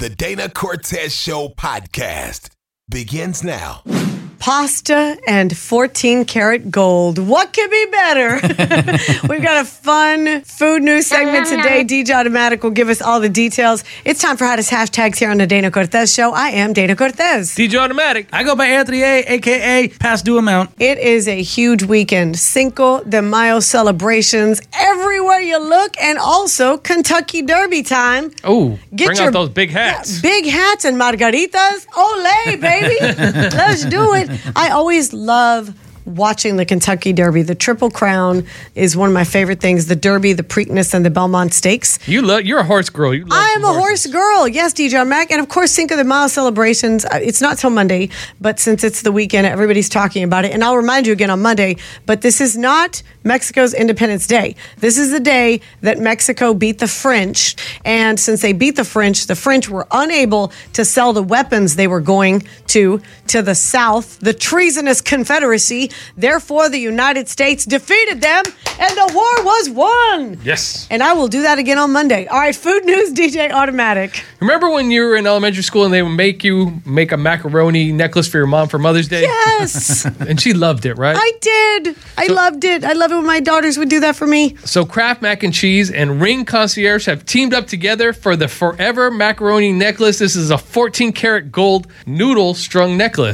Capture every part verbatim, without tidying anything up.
The Dana Cortez Show podcast begins now. Pasta and fourteen karat gold. What could be better? We've got a fun food news segment today. D J Automatic will give us all the details. It's time for hottest hashtags here on the Dana Cortez Show. I am Dana Cortez. D J Automatic. I go by Anthony A, a k a. Past Due Amount. It is a huge weekend. Cinco de Mayo celebrations everywhere you look, and also Kentucky Derby time. Oh, bring your, out those big hats. Yeah, big hats and margaritas. Olé, baby. Let's do it. I always love watching the Kentucky Derby. The Triple Crown is one of my favorite things. The Derby, the Preakness, and the Belmont Stakes. You love. You're a horse girl. You love I am a horses. horse girl. Yes, D J Mac. And of course, Cinco de Mayo celebrations. It's not till Monday, but since it's the weekend, everybody's talking about it. And I'll remind you again on Monday, but this is not Mexico's Independence Day. This is the day that Mexico beat the French. And since they beat the French, the French were unable to sell the weapons they were going to to the South, the treasonous Confederacy. Therefore, the United States defeated them, and the war was won. Yes. And I will do that again on Monday. All right, food news, D J Automatic. Remember when you were in elementary school and they would make you make a macaroni necklace for your mom for Mother's Day? Yes. And she loved it, right? I did. I So- loved it. I love it when my daughters would do that for me. So Kraft Mac and Cheese and Ring Concierge have teamed up together for the Forever Macaroni Necklace. This is a fourteen karat gold noodle strung necklace.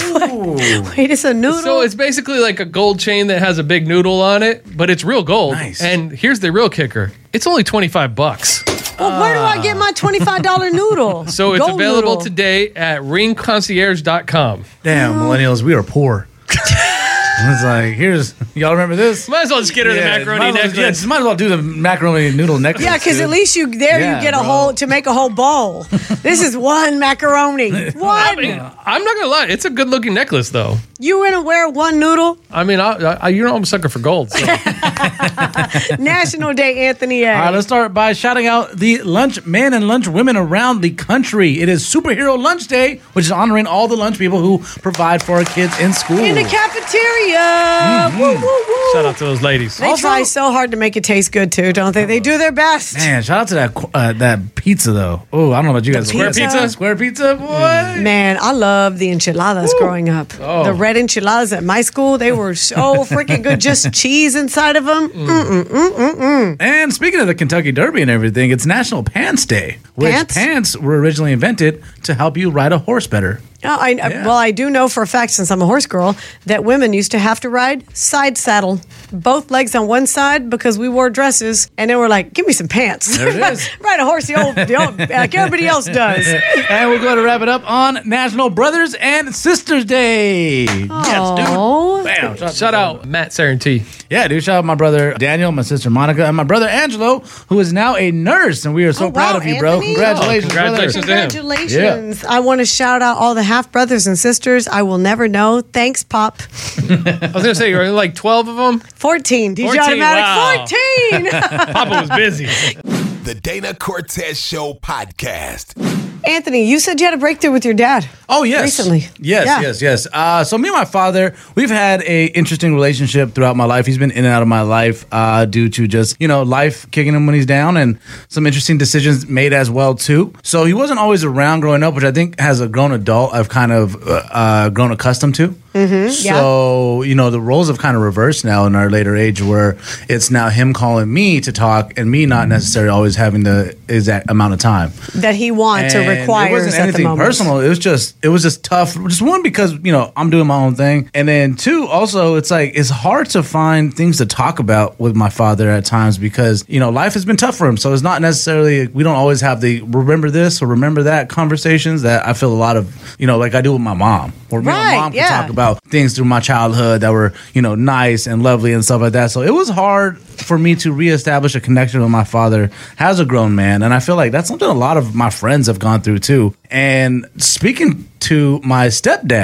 Wait, it's a noodle? So it's basically like a gold chain that has a big noodle on it, but it's real gold. Nice. And here's the real kicker. It's only twenty-five bucks. Well, where do I get my twenty-five dollars noodle? So it's Gold available noodle. today at ring concierge dot com. Damn, millennials, we are poor. It's like, here's, y'all remember this? Might as well just get her the macaroni might as well, necklace. yeah, might as well do the macaroni noodle necklace. Yeah, because dude. at least you there Yeah, you get a bro. whole to make a whole bowl. This is one macaroni. I One. mean, I'm not gonna lie, it's a good looking necklace though. You gonna wear one noodle? I mean, I, I, you know I'm a sucker for gold. So. National Day, Anthony A. All right, let's start by shouting out the lunch men and lunch women around the country. It is Superhero Lunch Day, which is honoring all the lunch people who provide for our kids in school. In the cafeteria. Woo, woo, woo. Shout out to those ladies. They Also- try so hard to make it taste good too, don't they? They do their best. Man, shout out to that uh, that pizza though. Oh, I don't know about you guys. Square pizza? pizza? Square pizza, boy. Man, I love the enchiladas growing up. Oh. The red enchiladas at my school, they were so freaking good. Just cheese inside of them. Mm. And speaking of the Kentucky Derby and everything, it's National Pants Day, which Pants? pants were originally invented to help you ride a horse better. Oh, I, Yeah. Well, I do know for a fact, since I'm a horse girl, that women used to have to ride side saddle, both legs on one side because we wore dresses, and then we're like, give me some pants. There it is. Ride a horse the old, the old, like everybody else does. And we're going to wrap it up on National Brothers and Sisters Day. Yes, Aw. dude. Bam. Shout, Shout out Matt Sarantee. Yeah, dude. Shout out my brother Daniel, my sister Monica, and my brother Angelo, who is now a nurse. And we are so Oh, proud wow, of you, bro. Anthony. Congratulations, Oh, congratulations. brother. Congratulations. I want to shout out all the half brothers and sisters. I will never know. Thanks, Pop. I was gonna say you're like twelve of them. fourteen. D J fourteen, Automatic. wow. fourteen. Papa was busy. The Dana Cortez Show podcast. Anthony, you said you had a breakthrough with your dad. Oh, yes. Recently. Yes, Yeah. yes, yes. Uh, so me and my father, we've had a interesting relationship throughout my life. He's been in and out of my life uh, due to just, you know, life kicking him when he's down and some interesting decisions made as well, too. So he wasn't always around growing up, which I think as a grown adult, I've kind of uh, uh, grown accustomed to. Mm-hmm, So, you know, the roles have kind of reversed now in our later age where it's now him calling me to talk and me not necessarily always having the exact amount of time. That he wants or And requires it wasn't at the anything moment. personal. It was just it was just tough. Just one because you know I'm doing my own thing, and then two also it's like it's hard to find things to talk about with my father at times because you know life has been tough for him. So it's not necessarily we don't always have the remember this or remember that conversations that I feel a lot of you know like I do with my mom. Or me and Right, my mom can yeah. talk about things through my childhood that were you know nice and lovely and stuff like that. So it was hard for me to reestablish a connection with my father as a grown man, and I feel like that's something a lot of my friends have gone through too. And speaking to my stepdad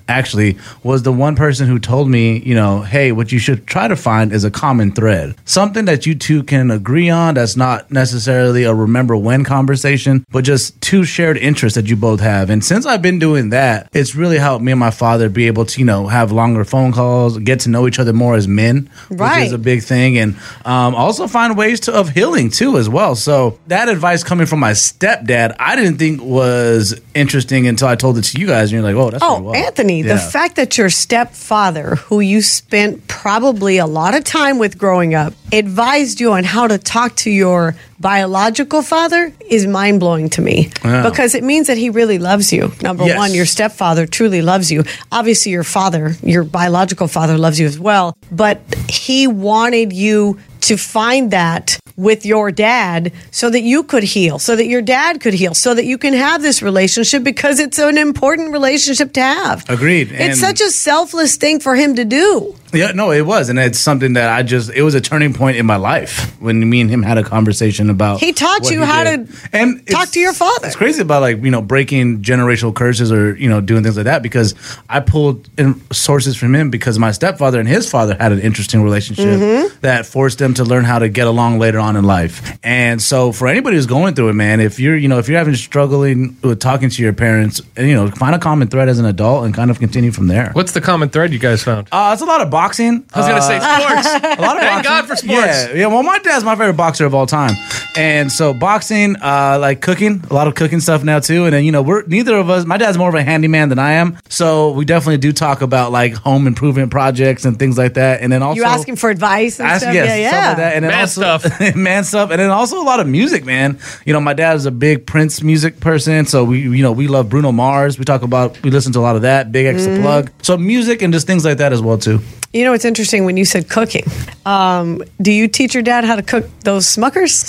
actually, was the one person who told me, you know, hey, what you should try to find is a common thread. Something that you two can agree on that's not necessarily a remember when conversation, but just two shared interests that you both have. And since I've been doing that, it's really helped me and my father be able to, you know, have longer phone calls, get to know each other more as men, right. which is a big thing. And um, also find ways to, of healing too as well. So that advice coming from my stepdad, I didn't think was interesting until I told it to you guys. And you're like, oh, that's Oh, pretty well. Anthony, Yeah. the fact that your stepfather, who you spent probably a lot of time with growing up, advised you on how to talk to your biological father is mind-blowing to me. Yeah. Because it means that he really loves you. Number Yes. one, your stepfather truly loves you. Obviously, your father, your biological father loves you as well. But he wanted you to find that with your dad so that you could heal, so that your dad could heal, so that you can have this relationship because it's an important relationship to have. Agreed. It's And- such a selfless thing for him to do. Yeah, no, it was. And it's something that I just, it was a turning point in my life when me and him had a conversation about. He taught what you he how did. to and talk it's- to your father. It's crazy about like, you know, breaking generational curses or, you know, doing things like that because I pulled in sources from him because my stepfather and his father had an interesting relationship Mm-hmm. that forced them to learn how to get along later on in life. And so for anybody who's going through it, man, if you're, you know, if you're having struggling with talking to your parents, and, you know, find a common thread as an adult and kind of continue from there. What's the common thread you guys found? Uh, it's a lot of boxing. I was going to say sports. A lot of Thank boxing. God for sports. Yeah, yeah. Well, my dad's my favorite boxer of all time, and so boxing, uh, like cooking, a lot of cooking stuff now too. And then you know, we're neither of us. My dad's more of a handyman than I am, so we definitely do talk about like home improvement projects and things like that. And then also You ask him for advice and ask, stuff? yes, yeah, yeah. stuff like that. And then Man also, stuff. man stuff, and then also a lot of music, man. You know, my dad is a big Prince music person, so we, you know, we love Bruno Mars. We talk about, we listen to a lot of that. Big X Mm-hmm. the Plug. So music and just things like that as well too. You know, it's interesting when you said cooking. Um, do you teach your dad how to cook those Smuckers?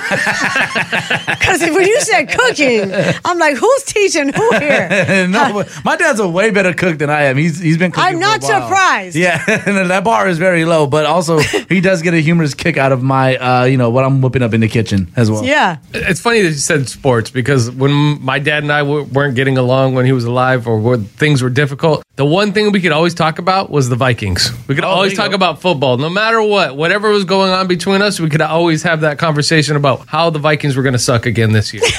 Because when you said cooking, I'm like, who's teaching who here? no, but my dad's a way better cook than I am. He's he's been cooking I'm for not a while. surprised. Yeah, and that bar is very low, but also he does get a humorous kick out of my, uh, you know, what I'm whipping up in the kitchen as well. Yeah. It's funny that you said sports because when my dad and I w- weren't getting along when he was alive or when things were difficult, the one thing we could always talk about was the Vikings. We could Oh, always there you talk go. about football. No matter what, whatever was going on between us, we could always have that conversation about how the Vikings were going to suck again this year.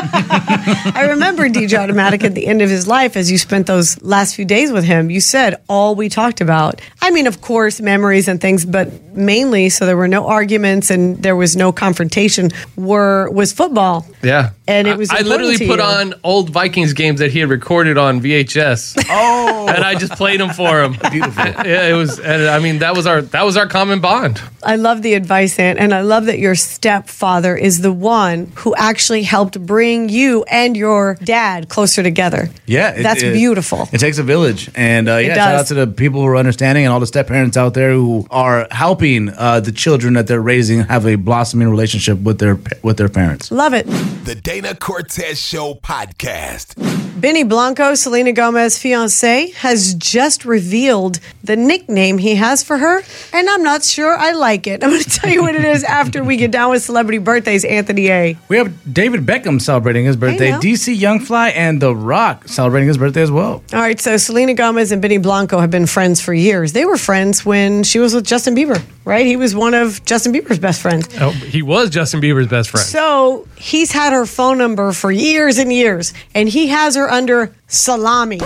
I remember D J Automatic at the end of his life, as you spent those last few days with him, you said all we talked about. I mean, of course, memories and things, but mainly, so there were no arguments and there was no confrontation, were was football. Yeah. And it was I, I important literally to put you. on old Vikings games that he had recorded on V H S. Oh, And I just played them for him. beautiful. Yeah, it was. And I mean, that was our that was our common bond. I love the advice, Aunt, and I love that your stepfather is the one who actually helped bring you and your dad closer together. Yeah, it- That's it- beautiful. It takes a village, and uh, yeah, shout does. out to the people who are understanding and all the step parents out there who are helping uh, the children that they're raising have a blossoming relationship with their with their parents. Love it. The Dana Cortez Show podcast. Benny Blanco, Selena Gomez's fiance, has just revealed the nickname he has for her, and I'm not sure I like it. I'm going to tell you what it is after we get down with celebrity birthdays, Anthony A. We have David Beckham celebrating his birthday, now. D C Youngfly, and The Rock celebrating his birthday as well. All right, so Selena Gomez and Benny Blanco have been friends for years. They were friends when she was with Justin Bieber, right? He was one of Justin Bieber's best friends. Oh, he was Justin Bieber's best friend. So he's had her phone number for years and years, and he has her under Salami.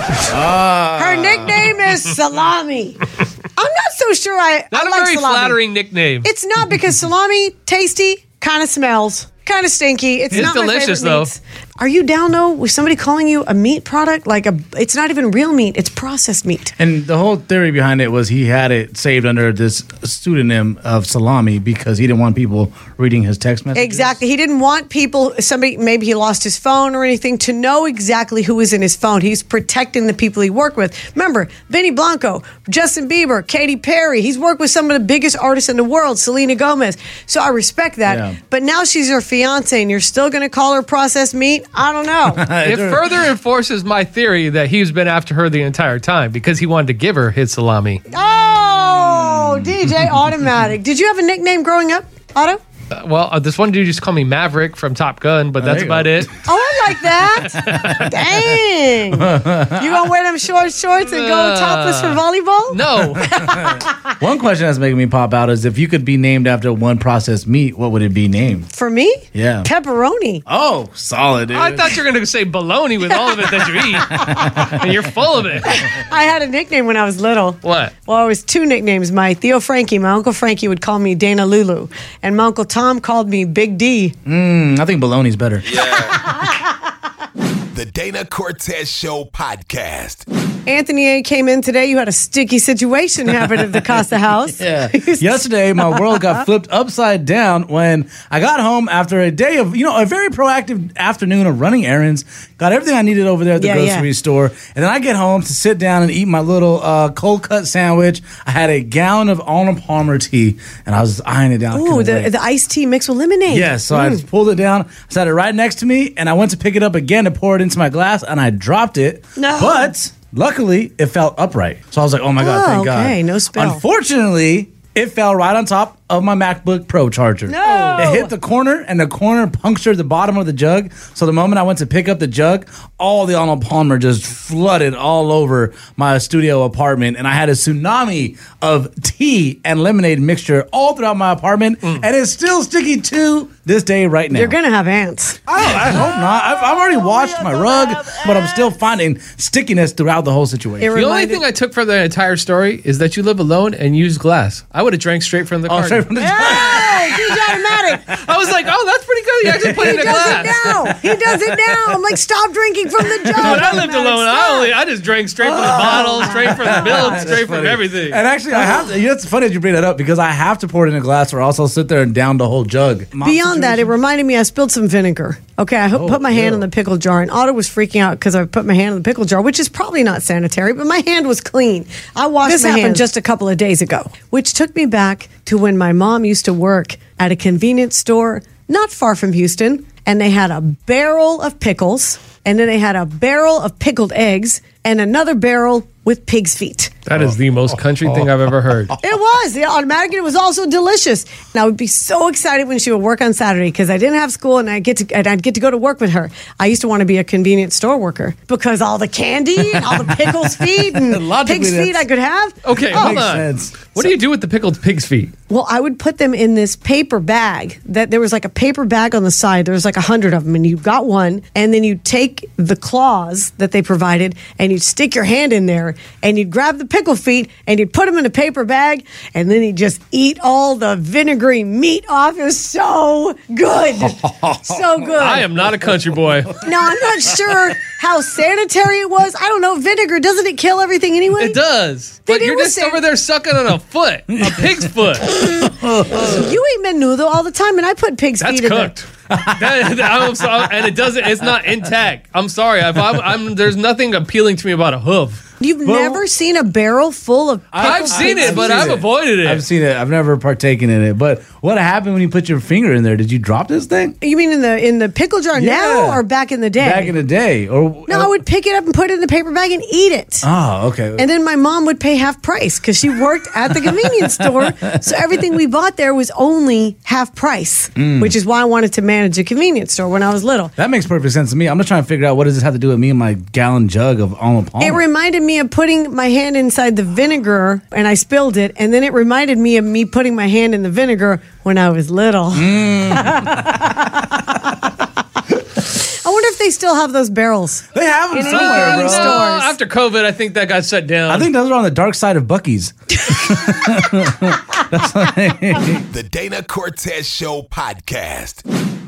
Her nickname is Salami. I'm not so sure I, Not I a like very salami. flattering nickname. It's not because salami, tasty, kind of smells, kind of stinky. It's, It's not my delicious, favorite though. meats. Are you down though with somebody calling you a meat product? Like a, it's not even real meat; it's processed meat. And the whole theory behind it was he had it saved under this pseudonym of Salami because he didn't want people reading his text messages. Exactly. He didn't want people, somebody, maybe he lost his phone or anything, to know exactly who was in his phone. He's protecting the people he worked with. Remember, Benny Blanco, Justin Bieber, Katy Perry. He's worked with some of the biggest artists in the world, Selena Gomez. So I respect that. Yeah. But now she's your fiance and you're still going to call her processed meat? I don't know. It further enforces my theory that he's been after her the entire time because he wanted to give her his salami. Oh, D J Automatic. Did you have a nickname growing up, Otto? Uh, well, uh, this one dude used to call me Maverick from Top Gun, but that's you about go. it. Oh, I like that. Dang. You gonna wear them short shorts and go topless for volleyball? No. One question that's making me pop out is if you could be named after one processed meat, what would it be named? For me? Yeah. Pepperoni. Oh, solid, dude. I thought you were going to say bologna with all of it that you eat. And you're full of it. I had a nickname when I was little. What? Well, it was two nicknames. My Theo Frankie, my Uncle Frankie would call me Dana Lulu. And my Uncle Tom called me Big D. Mm, I think bologna's better. The Dana Cortez Show podcast. Anthony A. came in today. You had a sticky situation happen at the Costa house. Yeah. Yesterday, my world got flipped upside down when I got home after a day of, you know, a very proactive afternoon of running errands. Got everything I needed over there at the Yeah, grocery yeah. store. And then I get home to sit down and eat my little uh, cold cut sandwich. I had a gallon of Arnold Palmer tea, and I was eyeing it down. I Ooh, couldn't the, wait. the iced tea mixed with lemonade. Yeah, so I Mm. just pulled it down, set it right next to me, and I went to pick it up again to pour it into my glass, and I dropped it. No. But luckily, it fell upright. So I was like, oh my God, Oh, thank God. okay, no spill. Unfortunately, it fell right on top of my MacBook Pro charger. No. It hit the corner, and the corner punctured the bottom of the jug. So the moment I went to pick up the jug, all the Arnold Palmer just flooded all over my studio apartment, and I had a tsunami of tea and lemonade mixture all throughout my apartment, and it's still sticky to this day right now. You're going to have ants. I, I hope not. I've, I've already washed my rug, but I'm still finding stickiness throughout the whole situation. It The only reminded- thing I took from the entire story is that you live alone and use glass. I would have drank straight from the Oh, carton. straight from the Hey, he's automatic. I was like, oh, that's pretty good. You actually put it He in a does glass. it now. He does it now. I'm like, stop drinking from the jug. When I lived Automatic, alone, I stop. only I just drank straight from the Oh. bottle, straight from the milk, That's straight from funny. everything. And actually, I have to. You know, it's funny that you bring that up because I have to pour it in a glass or else I'll sit there and down the whole jug. Beyond that, it reminded me I spilled some vinegar. Okay, I ho- Oh, put my hand ew. in the pickle jar, and Otto was freaking out because I put my hand in the pickle jar, which is probably not sanitary, but my hand was clean. I washed This my happened hands just a couple of days ago, which took me back to when my mom used to work at a convenience store not far from Houston, and they had a barrel of pickles, and then they had a barrel of pickled eggs, and another barrel with pig's feet. That is the most country thing I've ever heard. It was. The automatic, and it was also delicious. And I would be so excited when she would work on Saturday because I didn't have school and I get to and I'd get to go to work with her. I used to want to be a convenience store worker because all the candy and all the pickles feet and Logically, pig's feet that's- I could have. Okay, Oh, hold makes on. sense. What do you do with the pickled pig's feet? Well, I would put them in this paper bag. That there was like a paper bag on the side. There was like a hundred of them, and you got one, and then you take the claws that they provided, and you'd stick your hand in there, and you'd grab the pickle feet, and you'd put them in a paper bag, and then you'd just eat all the vinegary meat off. It was so good, so good. I am not a country boy. Now I'm not sure how sanitary it was. I don't know. Vinegar, doesn't it kill everything anyway? It does. Then But it you're was just san- over there sucking on a foot, a pig's foot. You eat menudo all the time, and I put pig's That's feet in there. cooked. That- that- I'm so- and it doesn't. It's not intact. I'm sorry. If I'm, I'm, there's nothing appealing to me about a hoof. You've never seen a barrel full of pickled I've seen pig's it, but seen I've it. avoided it. I've seen it. I've never partaken in it. But what happened when you put your finger in there? Did you drop this thing? You mean in the in the pickle jar Yeah. now or back in the day? Back in the day, or no, I would pick it up and put it in the paper bag and eat it. Oh, okay. And then my mom would pay half price because she worked at the convenience store. So everything we bought there was only half price, Mm. which is why I wanted to manage a convenience store when I was little. That makes perfect sense to me. I'm just trying to figure out what does this have to do with me and my gallon jug of Arnold Palmer. It reminded me of putting my hand inside the vinegar and I spilled it. And then it reminded me of me putting my hand in the vinegar when I was little. Mm. I wonder if they still have those barrels. they have them In any somewhere, bro. convenience store. Uh, after COVID, I think that got shut down. I think those are on the dark side of Buc-ee's. The Dana Cortez Show podcast.